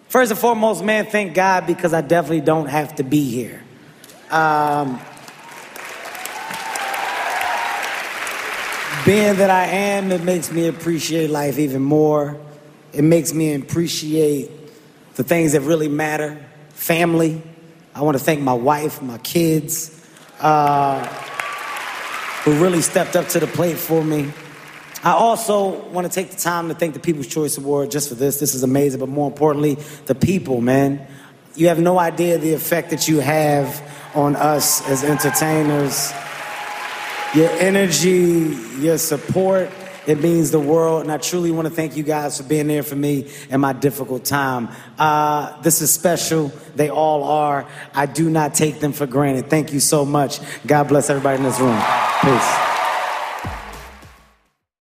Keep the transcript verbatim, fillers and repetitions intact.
First and foremost, man, thank God because I definitely don't have to be here. Um, being that I am, it makes me appreciate life even more. It makes me appreciate the things that really matter. Family. I want to thank my wife, my kids, uh, who really stepped up to the plate for me. I also want to take the time to thank the People's Choice Award just for this. This is amazing, but more importantly, the people, man. You have no idea the effect that you have on us as entertainers. Your energy, your support, it means the world, and I truly want to thank you guys for being there for me in my difficult time. Uh, this is special. They all are. I do not take them for granted. Thank you so much. God bless everybody in this room. Peace.